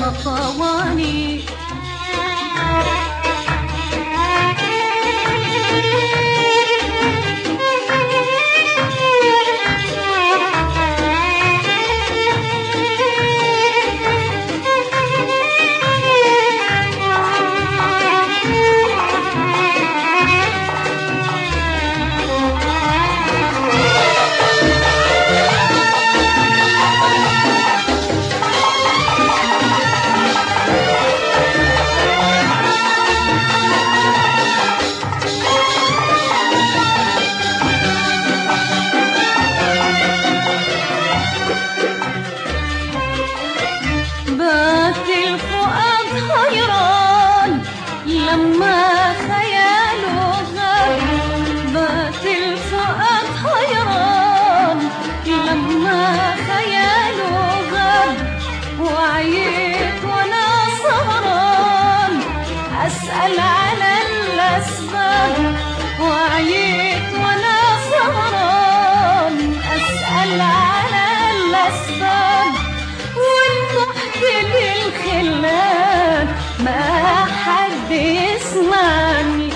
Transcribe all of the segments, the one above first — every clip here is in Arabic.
طواني. لما خياله غاب، بات الفؤاد حيران لما خياله غاب، وعيت وانا سهران اسأل على الاسباب، وعيت وانا سهران اسأل على الاسباب، وانتحت للخلان ما حد يسمعني.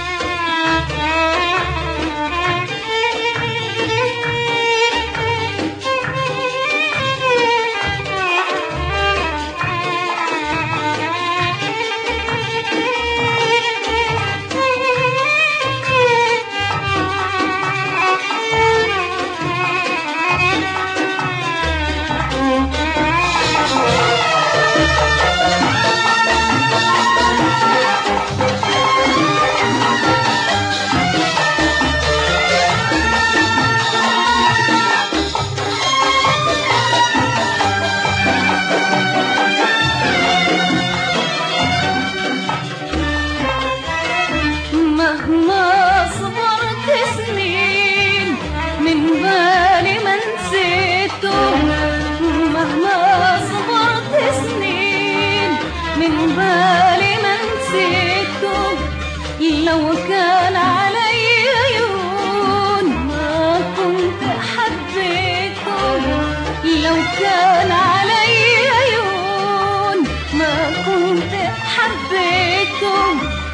مهما صبرت سنين من بالي ما نسيته، مهما صبرت سنين من بالي ما نسيته، لو كان علي عيون ما كنت حبيته، لو كان علي عيون ما كنت حبيته،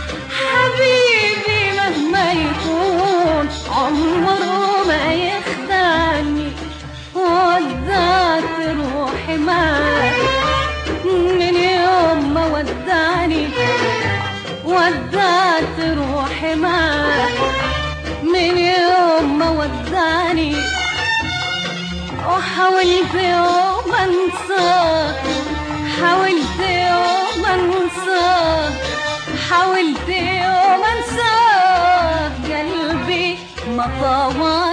حبيبي مهما يكون عمره ما يخدعني، ودعت روحي معاه من يوم ما ودعني، ودعت روحي معاه من يوم ما ودعني، وحاولت يوم انساه، حاولت يوم انساه، حاولت يوم انساه، قلبي ما طوى